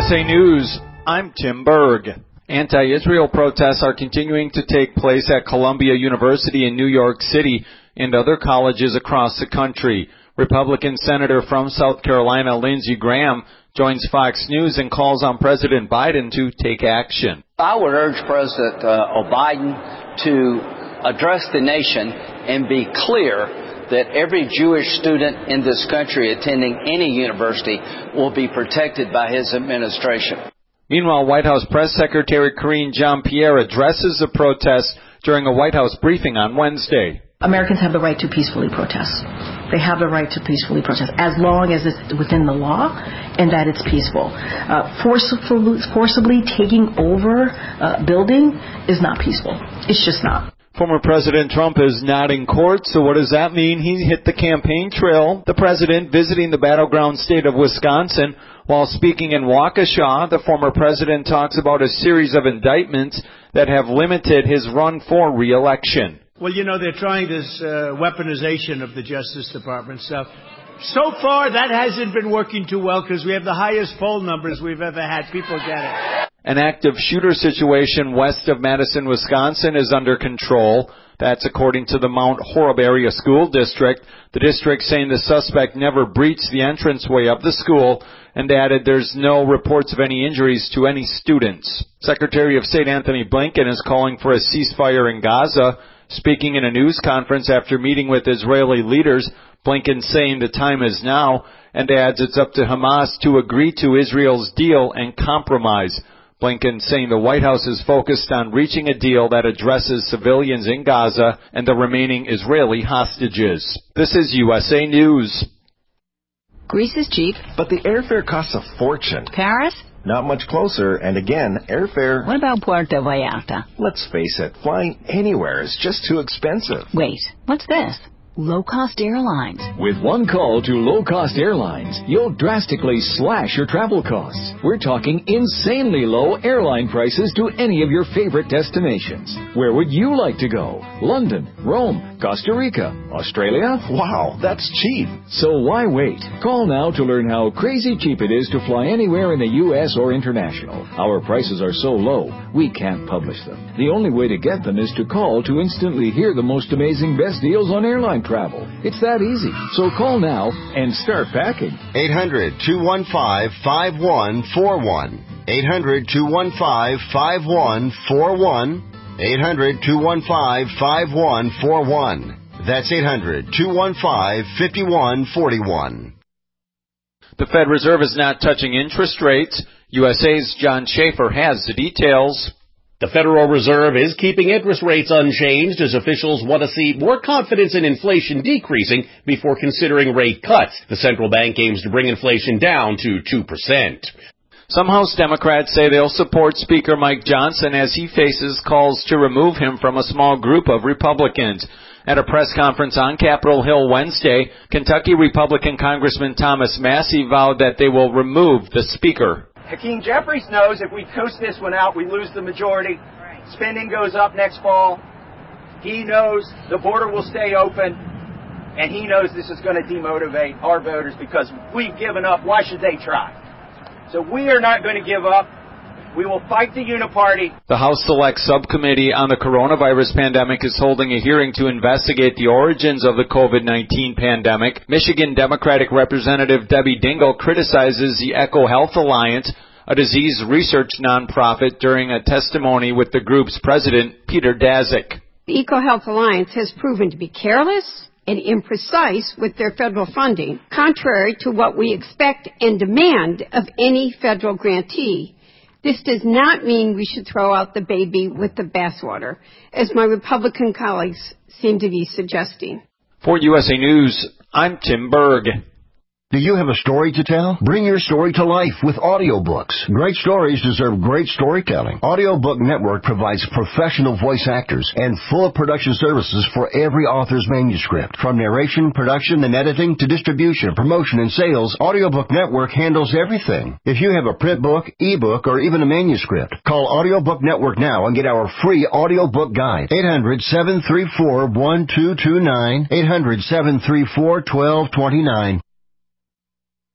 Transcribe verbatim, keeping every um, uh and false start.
S A News, I'm Tim Berg. Anti-Israel protests are continuing to take place at Columbia University in New York City and other colleges across the country. Republican Senator from South Carolina, Lindsey Graham, joins Fox News and calls on President Biden to take action. I would urge President uh, Biden to address the nation and be clear that every Jewish student in this country attending any university will be protected by his administration. Meanwhile, White House Press Secretary Karine Jean-Pierre addresses the protests during a White House briefing on Wednesday. Americans have the right to peacefully protest. They have the right to peacefully protest as long as it's within the law and that it's peaceful. Uh, forcibly, forcibly taking over a building is not peaceful. It's just not. Former President Trump is not in court, so what does that mean? He hit the campaign trail. The president visiting the battleground state of Wisconsin. While speaking in Waukesha, the former president talks about a series of indictments that have limited his run for re-election. Well, you know, they're trying this uh, weaponization of the Justice Department stuff. So far, that hasn't been working too well because we have the highest poll numbers we've ever had. People get it. An active shooter situation west of Madison, Wisconsin is under control. That's according to the Mount Horeb Area School District. The district saying the suspect never breached the entranceway of the school and added there's no reports of any injuries to any students. Secretary of State Anthony Blinken is calling for a ceasefire in Gaza. Speaking in a news conference after meeting with Israeli leaders, Blinken saying the time is now and adds it's up to Hamas to agree to Israel's deal and compromise. Blinken saying the White House is focused on reaching a deal that addresses civilians in Gaza and the remaining Israeli hostages. This is U S A News. Greece is cheap. But the airfare costs a fortune. Paris? Not much closer, and again, airfare... What about Puerto Vallarta? Let's face it, flying anywhere is just too expensive. Wait, what's this? Low-cost airlines. With one call to low-cost airlines, you'll drastically slash your travel costs. We're talking insanely low airline prices to any of your favorite destinations. Where would you like to go? London, Rome, Costa Rica, Australia? Wow, that's cheap. So why wait? Call now to learn how crazy cheap it is to fly anywhere in the U S or international. Our prices are so low, we can't publish them. The only way to get them is to call to instantly hear the most amazing best deals on airline travel. It's that easy. So call now and start packing. eight hundred, two one five, five one four one. eight hundred, two one five, five one four one. eight hundred, two one five, five one four one. That's eight hundred, two one five, five one four one. The Fed Reserve is not touching interest rates. U S A's John Schaefer has the details. The Federal Reserve is keeping interest rates unchanged as officials want to see more confidence in inflation decreasing before considering rate cuts. The central bank aims to bring inflation down to two percent. Some House Democrats say they'll support Speaker Mike Johnson as he faces calls to remove him from a small group of Republicans. At a press conference on Capitol Hill Wednesday, Kentucky Republican Congressman Thomas Massie vowed that they will remove the Speaker. Hakeem Jeffries knows if we coast this one out, we lose the majority. Spending goes up next fall. He knows the border will stay open. And he knows this is going to demotivate our voters because we've given up. Why should they try? So we are not going to give up. We will fight the uniparty. The House Select Subcommittee on the Coronavirus Pandemic is holding a hearing to investigate the origins of the COVID nineteen pandemic. Michigan Democratic Representative Debbie Dingell criticizes the EcoHealth Alliance, a disease research nonprofit, during a testimony with the group's president, Peter Daszak. The EcoHealth Alliance has proven to be careless and imprecise with their federal funding, contrary to what we expect and demand of any federal grantee. This does not mean we should throw out the baby with the bathwater, as my Republican colleagues seem to be suggesting. For U S A News, I'm Tim Berg. Do you have a story to tell? Bring your story to life with audiobooks. Great stories deserve great storytelling. Audiobook Network provides professional voice actors and full production services for every author's manuscript. From narration, production, and editing to distribution, promotion, and sales, Audiobook Network handles everything. If you have a print book, ebook, or even a manuscript, call Audiobook Network now and get our free audiobook guide. eight hundred, seven three four, one two two nine, eight hundred, seven three four, one two two nine.